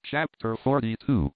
Chapter 42.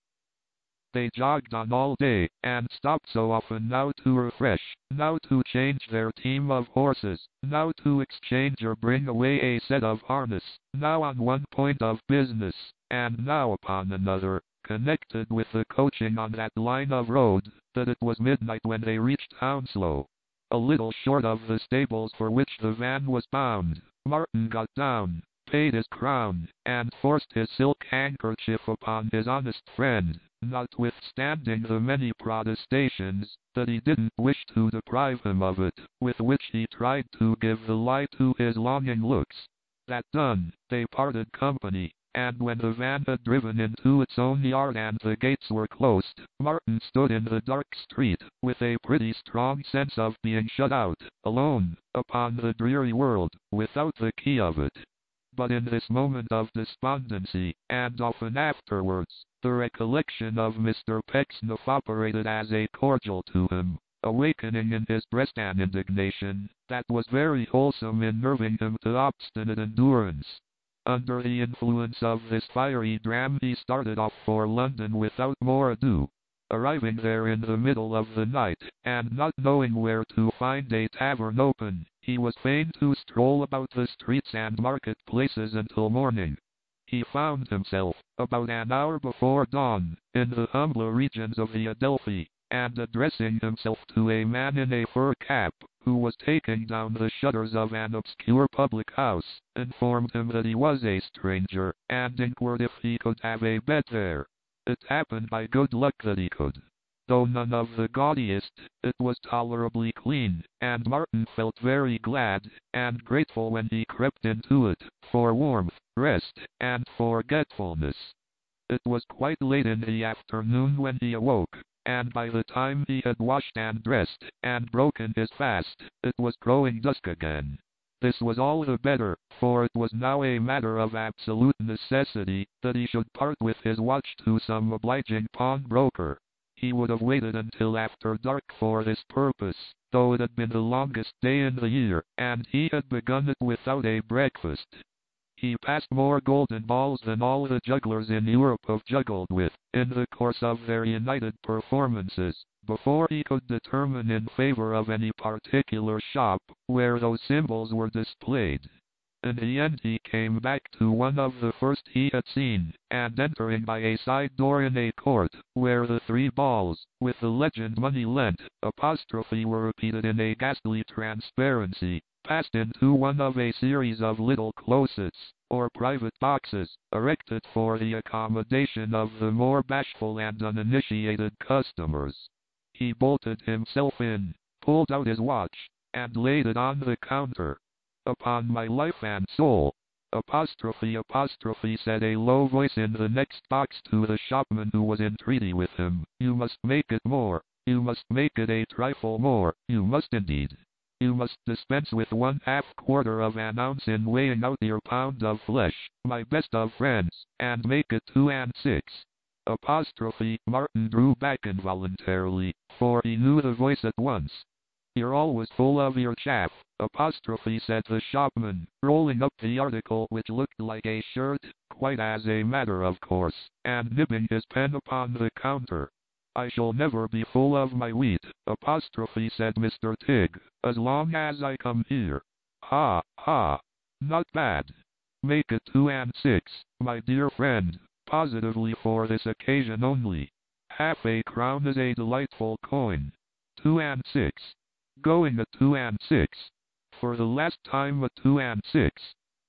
They jogged on all day, and stopped so often now to refresh, now to change their team of horses, now to exchange or bring away a set of harness, now on one point of business, and now upon another, connected with the coaching on that line of road, that it was midnight when they reached Hounslow. A little short of the stables for which the van was bound, Martin got down, paid his crown, and forced his silk handkerchief upon his honest friend, notwithstanding the many protestations that he didn't wish to deprive him of it, with which he tried to give the lie to his longing looks. That done, they parted company, and when the van had driven into its own yard and the gates were closed, Martin stood in the dark street, with a pretty strong sense of being shut out, alone, upon the dreary world, without the key of it. But in this moment of despondency, and often afterwards, the recollection of Mr. Pecksniff operated as a cordial to him, awakening in his breast an indignation that was very wholesome in nerving him to obstinate endurance. Under the influence of this fiery dram he started off for London without more ado. Arriving there in the middle of the night, and not knowing where to find a tavern open, he was fain to stroll about the streets and market-places until morning. He found himself, about an hour before dawn, in the humbler regions of the Adelphi, and addressing himself to a man in a fur cap, who was taking down the shutters of an obscure public house, informed him that he was a stranger, and inquired if he could have a bed there. It happened by good luck that he could. Though none of the gaudiest, it was tolerably clean, and Martin felt very glad and grateful when he crept into it, for warmth, rest, and forgetfulness. It was quite late in the afternoon when he awoke, and by the time he had washed and dressed, and broken his fast, it was growing dusk again. This was all the better, for it was now a matter of absolute necessity that he should part with his watch to some obliging pawnbroker. He would have waited until after dark for this purpose, though it had been the longest day in the year, and he had begun it without a breakfast. He passed more golden balls than all the jugglers in Europe have juggled with, in the course of their united performances, before he could determine in favor of any particular shop where those symbols were displayed. In the end he came back to one of the first he had seen, and entering by a side door in a court, where the 3 balls, with the legend "Money Lent," were repeated in a ghastly transparency, passed into one of a series of little closets, or private boxes, erected for the accommodation of the more bashful and uninitiated customers. He bolted himself in, pulled out his watch, and laid it on the counter. "Upon my life and soul," said a low voice in the next box to the shopman who was in treaty with him, "you must make it more, you must make it a trifle more, you must indeed. You must dispense with 1/2 quarter of an ounce in weighing out your pound of flesh, my best of friends, and make it 2 and 6. Martin drew back involuntarily, for he knew the voice at once. "You're always full of your chaff," said the shopman, rolling up the article which looked like a shirt, quite as a matter of course, and nibbing his pen upon the counter. "I shall never be full of my wheat," said Mr. Tigg, "as long as I come here. Ha, ha! Not bad. Make it 2 and 6, my dear friend, positively for this occasion only. Half a crown is a delightful coin. 2 and 6. Going at 2 and 6. For the last time at 2 and 6.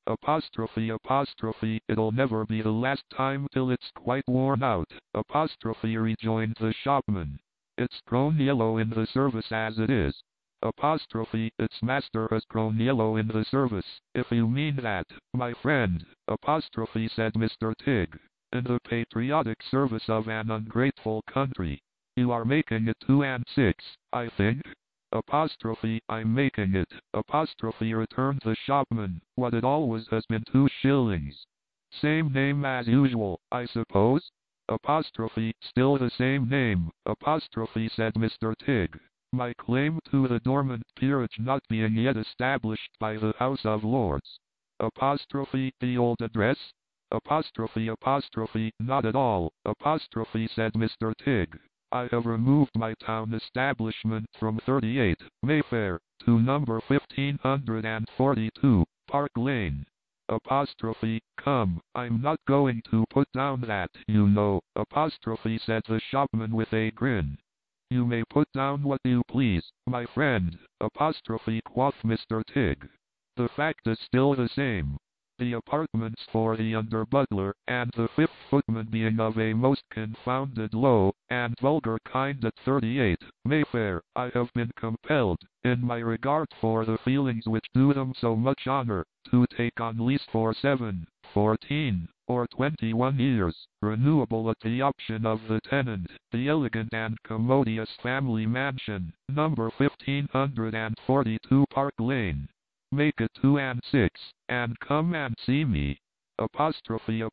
It'll never be the last time till it's quite worn out, rejoined the shopman. It's grown yellow in the service as it is. Its master has grown yellow in the service, if you mean that, my friend, said Mr. Tigg, in the patriotic service of an ungrateful country. You are making it 2 and 6, I think? I'm making it, returned the shopman, what it always has been 2 shillings. Same name as usual, I suppose? Still the same name, said Mr. Tigg. My claim to the dormant peerage not being yet established by the House of Lords. The old address? Apostrophe, not at all, apostrophe, said Mr. Tigg. I have removed my town establishment from 38 Mayfair to number 1542 Park Lane. Apostrophe, come, I'm not going to put down that, you know, apostrophe, said the shopman with a grin. You may put down what you please, my friend, apostrophe, quoth Mr. Tigg. The fact is still the same. The apartments for the under butler and the fifth footman being of a most confounded low and vulgar kind at 38 Mayfair, I have been compelled, in my regard for the feelings which do them so much honor, to take on lease for 7, 14, or 21 years, renewable at the option of the tenant, the elegant and commodious family mansion, number 1542 Park Lane. Make it 2 and 6, and come and see me. Apostrophe,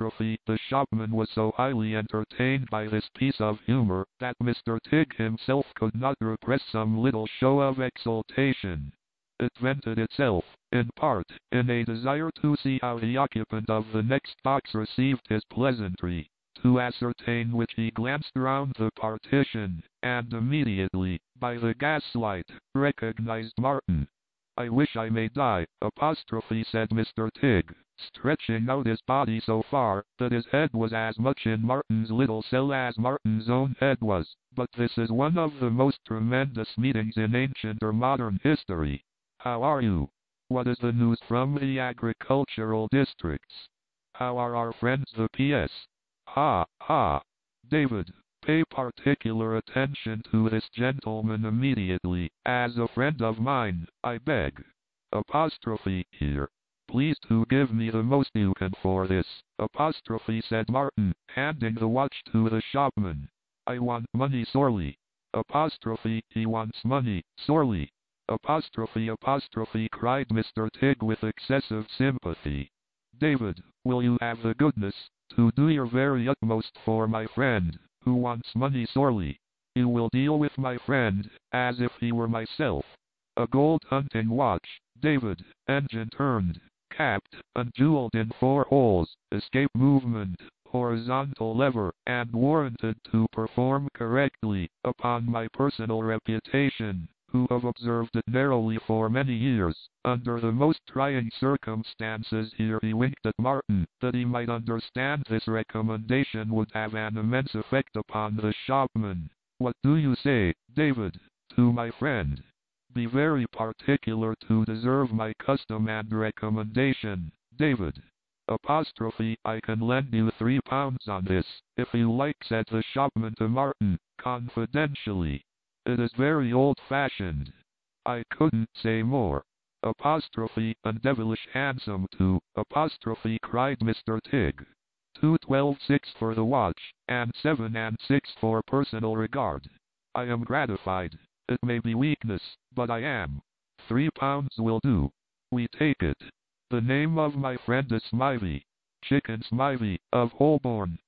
the shopman was so highly entertained by this piece of humor, that Mr. Tigg himself could not repress some little show of exultation. It vented itself, in part, in a desire to see how the occupant of the next box received his pleasantry, to ascertain which he glanced round the partition, and immediately, by the gaslight, recognized Martin. I wish I may die, apostrophe, said Mr. Tigg, stretching out his body so far, that his head was as much in Martin's little cell as Martin's own head was, but this is one of the most tremendous meetings in ancient or modern history. How are you? What is the news from the agricultural districts? How are our friends the P.S.? Ha, ha. David, pay particular attention to this gentleman immediately, as a friend of mine, I beg. Apostrophe, here. Please to give me the most you can for this, apostrophe, said Martin, handing the watch to the shopman. I want money sorely. Apostrophe, he wants money, sorely. Apostrophe, cried Mr. Tigg with excessive sympathy. David, will you have the goodness to do your very utmost for my friend, who wants money sorely? You will deal with my friend, as if he were myself. A gold hunting watch, David, engine turned, capped, and jeweled in 4 holes, escape movement, horizontal lever, and warranted to perform correctly, upon my personal reputation, who have observed it narrowly for many years, under the most trying circumstances. Here he winked at Martin, that he might understand this recommendation would have an immense effect upon the shopman. What do you say, David, to my friend? Be very particular to deserve my custom and recommendation, David. Apostrophe, I can lend you £3 on this, if you like, said the shopman to Martin, confidentially. It is very old-fashioned. I couldn't say more. Apostrophe, and devilish handsome too, apostrophe, cried Mr. Tigg. 2.12.6 for the watch, and 7 and 6 for personal regard. I am gratified. It may be weakness, but I am. £3 will do. We take it. The name of my friend is Smivey. Chicken Smivey, of Holborn,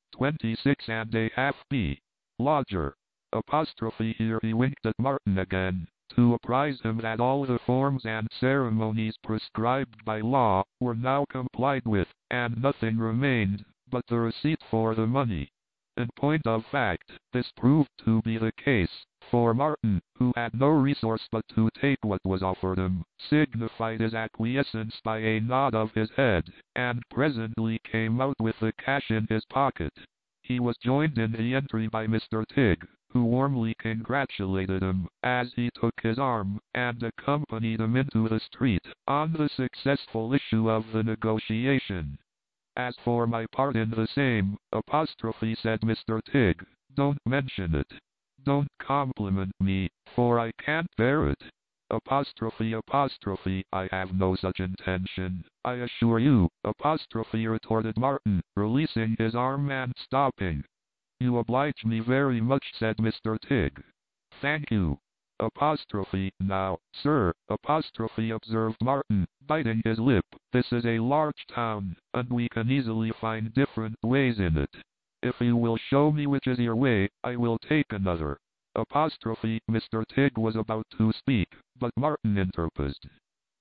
26½ B. Lodger. Apostrophe, here he winked at Martin again, to apprise him that all the forms and ceremonies prescribed by law were now complied with, and nothing remained but the receipt for the money. In point of fact, this proved to be the case, for Martin, who had no resource but to take what was offered him, signified his acquiescence by a nod of his head, and presently came out with the cash in his pocket. He was joined in the entry by Mr. Tigg, who warmly congratulated him, as he took his arm, and accompanied him into the street, on the successful issue of the negotiation. As for my part in the same, apostrophe, said Mr. Tigg, don't mention it. Don't compliment me, for I can't bear it. Apostrophe, I have no such intention, I assure you, apostrophe, retorted Martin, releasing his arm and stopping. You oblige me very much, said Mr. Tigg. Thank you. Apostrophe, now, sir, apostrophe, observed Martin, biting his lip, this is a large town, and we can easily find different ways in it. If you will show me which is your way, I will take another. Apostrophe, Mr. Tigg was about to speak, but Martin interposed.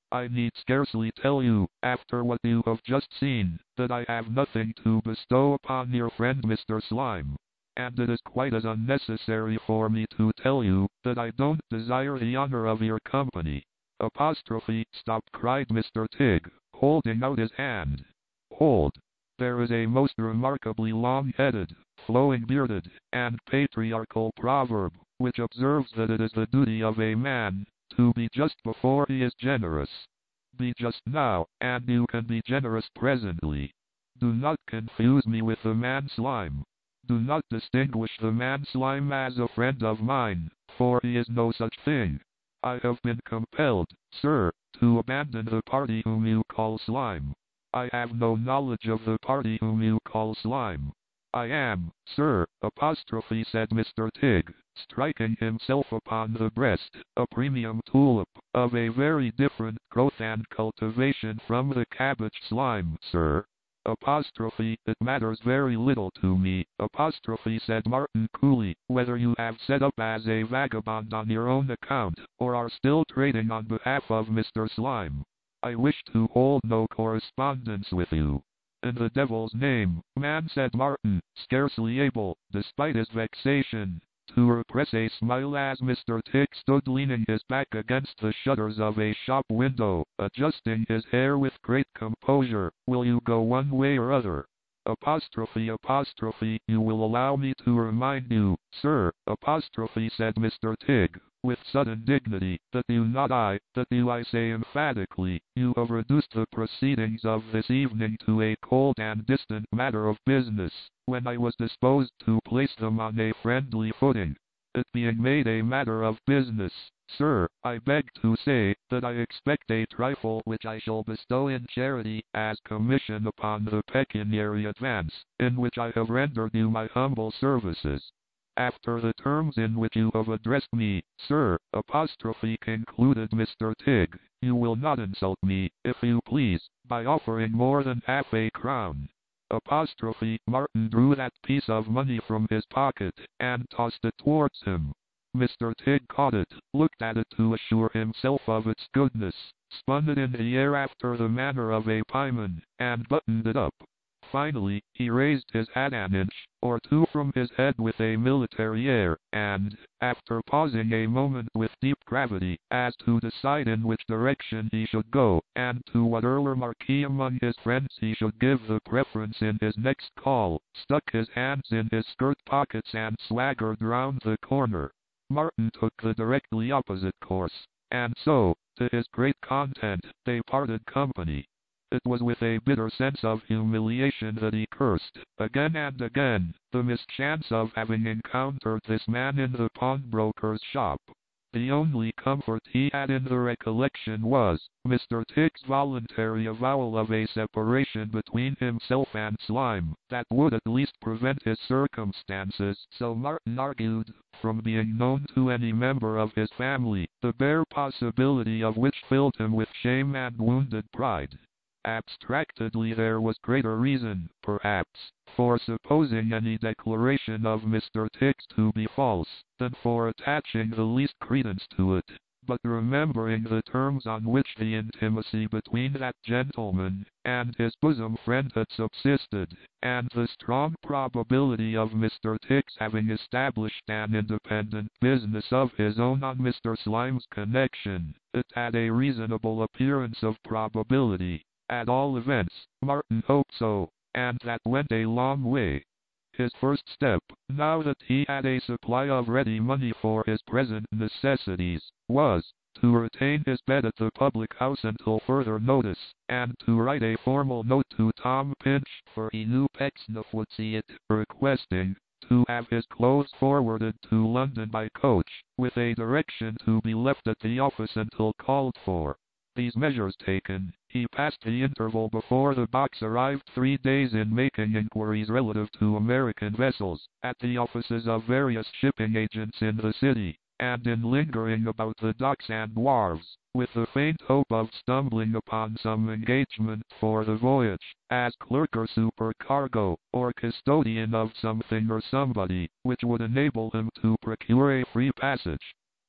I need scarcely tell you, after what you have just seen, that I have nothing to bestow upon your friend Mr. Slime. And it is quite as unnecessary for me to tell you that I don't desire the honor of your company. Stop, cried Mr. Tigg, holding out his hand. Hold. There is a most remarkably long-headed, flowing-bearded, and patriarchal proverb, which observes that it is the duty of a man to be just before he is generous. Be just now, and you can be generous presently. Do not confuse me with the man Slime. Do not distinguish the man Slime as a friend of mine, for he is no such thing. I have been compelled, sir, to abandon the party whom you call Slime. I have no knowledge of the party whom you call Slime. I am, sir, said Mr. Tigg, striking himself upon the breast, a premium tulip, of a very different growth and cultivation from the cabbage Slime, sir. It matters very little to me, said Martin coolly, whether you have set up as a vagabond on your own account, or are still trading on behalf of Mr. Slime. I wish to hold no correspondence with you. In the devil's name, man, said Martin, scarcely able, despite his vexation, to repress a smile as Mr. Tigg stood leaning his back against the shutters of a shop window, adjusting his hair with great composure. Will you go one way or other? You will allow me to remind you, sir, said Mr. Tigg, with sudden dignity, that you, not I, that you, I say emphatically, you have reduced the proceedings of this evening to a cold and distant matter of business, when I was disposed to place them on a friendly footing. It being made a matter of business, sir, I beg to say, that I expect a trifle which I shall bestow in charity, as commission upon the pecuniary advance, in which I have rendered you my humble services. After the terms in which you have addressed me, sir, concluded Mr. Tigg, you will not insult me, if you please, by offering more than half a crown. Martin drew that piece of money from his pocket, and tossed it towards him. Mr. Tigg caught it, looked at it to assure himself of its goodness, spun it in the air after the manner of a pieman, and buttoned it up. Finally, he raised his hat an inch or two from his head with a military air, and, after pausing a moment with deep gravity, as to decide in which direction he should go, and to what earl or marquis among his friends he should give the preference in his next call, stuck his hands in his skirt pockets and swaggered round the corner. Martin took the directly opposite course, and so, to his great content, they parted company. It was with a bitter sense of humiliation that he cursed, again and again, the mischance of having encountered this man in the pawnbroker's shop. The only comfort he had in the recollection was Mr. Tigg's voluntary avowal of a separation between himself and Slime, that would at least prevent his circumstances, so Martin argued, from being known to any member of his family, the bare possibility of which filled him with shame and wounded pride. Abstractedly, there was greater reason, perhaps, for supposing any declaration of Mr. Tigg's to be false, than for attaching the least credence to it. But remembering the terms on which the intimacy between that gentleman and his bosom friend had subsisted, and the strong probability of Mr. Tigg's having established an independent business of his own on Mr. Slime's connection, it had a reasonable appearance of probability. At all events, Martin hoped so, and that went a long way. His first step, now that he had a supply of ready money for his present necessities, was to retain his bed at the public house until further notice, and to write a formal note to Tom Pinch, for he knew Pecksniff would see it, requesting to have his clothes forwarded to London by coach, with a direction to be left at the office until called for. These measures taken, he passed the interval before the box arrived 3 days in making inquiries relative to American vessels, at the offices of various shipping agents in the city, and in lingering about the docks and wharves, with the faint hope of stumbling upon some engagement for the voyage, as clerk or supercargo, or custodian of something or somebody, which would enable him to procure a free passage.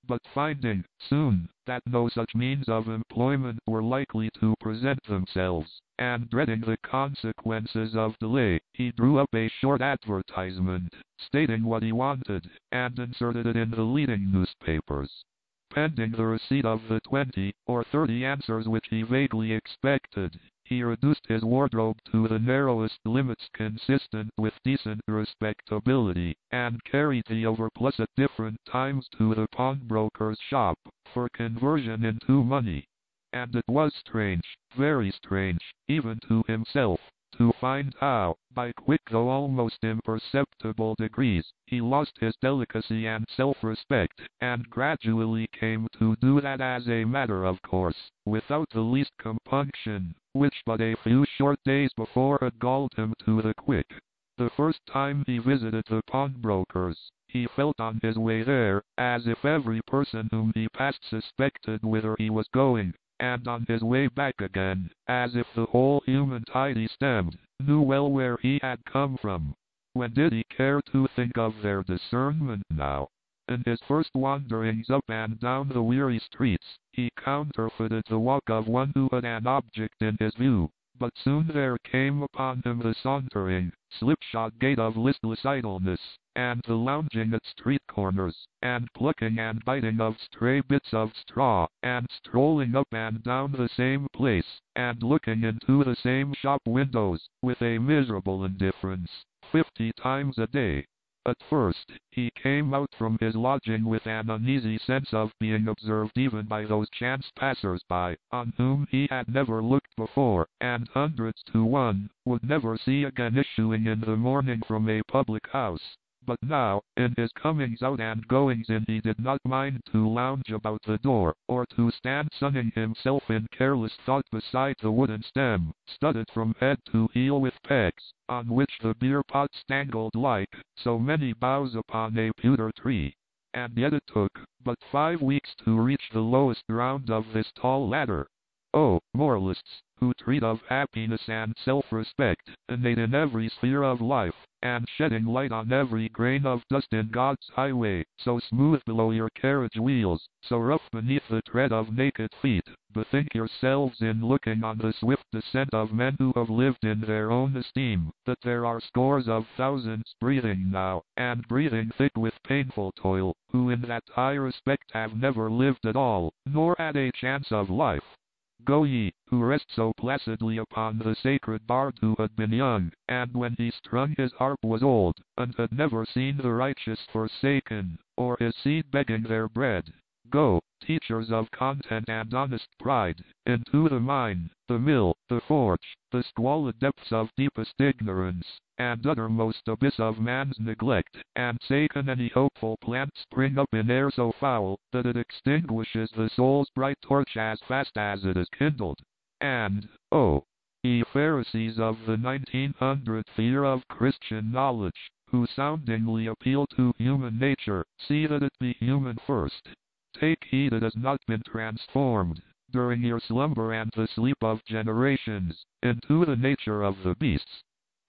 but finding, soon, that no such means of employment were likely to present themselves, and dreading the consequences of delay, he drew up a short advertisement, stating what he wanted, and inserted it in the leading newspapers. Pending the receipt of the 20 or 30 answers which he vaguely expected, he reduced his wardrobe to the narrowest limits consistent with decent respectability, and carried the overplus at different times to the pawnbroker's shop, for conversion into money. And it was strange, very strange, even to himself, to find how, by quick though almost imperceptible degrees, he lost his delicacy and self-respect, and gradually came to do that as a matter of course, without the least compunction, which but a few short days before had galled him to the quick. The first time he visited the pawnbroker's, he felt on his way there, as if every person whom he passed suspected whither he was going, and on his way back again, as if the whole human tide he stemmed, knew well where he had come from. When did he care to think of their discernment now? In his first wanderings up and down the weary streets, he counterfeited the walk of one who had an object in his view, but soon there came upon him the sauntering, slipshod gait of listless idleness, and the lounging at street corners, and plucking and biting of stray bits of straw, and strolling up and down the same place, and looking into the same shop windows, with a miserable indifference, 50 times a day. At first, he came out from his lodging with an uneasy sense of being observed even by those chance passers-by, on whom he had never looked before, and hundreds to one, would never see again issuing in the morning from a public house. But now, in his comings out and goings in, he did not mind to lounge about the door, or to stand sunning himself in careless thought beside the wooden stem, studded from head to heel with pegs, on which the beer pots dangled like so many boughs upon a pewter tree. And yet it took but 5 weeks to reach the lowest round of this tall ladder. Oh, moralists, who treat of happiness and self-respect, innate in every sphere of life, and shedding light on every grain of dust in God's highway, so smooth below your carriage wheels, so rough beneath the tread of naked feet, bethink yourselves in looking on the swift descent of men who have lived in their own esteem, that there are scores of thousands breathing now, and breathing thick with painful toil, who in that high respect have never lived at all, nor had a chance of life. Go ye, who rest so placidly upon the sacred bard who had been young, and when he strung his harp was old, and had never seen the righteous forsaken, or his seed begging their bread. Go, teachers of content and honest pride, into the mine, the mill, the forge, the squalid depths of deepest ignorance, and uttermost abyss of man's neglect, and say, can any hopeful plant spring up in air so foul, that it extinguishes the soul's bright torch as fast as it is kindled? And, oh, ye Pharisees of the 1900th year of Christian knowledge, who soundingly appeal to human nature, see that it be human first. Take heed it has not been transformed, during your slumber and the sleep of generations, into the nature of the beasts.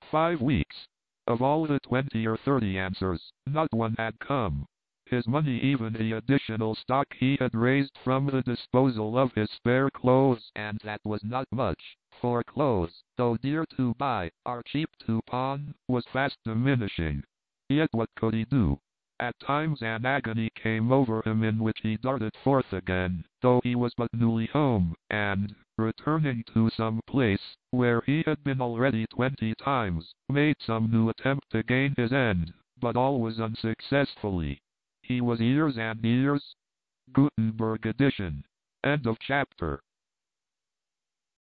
5 weeks. Of all the 20 or 30 answers, not one had come. His money, even the additional stock he had raised from the disposal of his spare clothes, and that was not much, for clothes, though dear to buy, are cheap to pawn, was fast diminishing. Yet what could he do? At times an agony came over him in which he darted forth again, though he was but newly home, and, returning to some place, where he had been already 20 times, made some new attempt to gain his end, but always unsuccessfully. He was years and years. Gutenberg edition. End of chapter.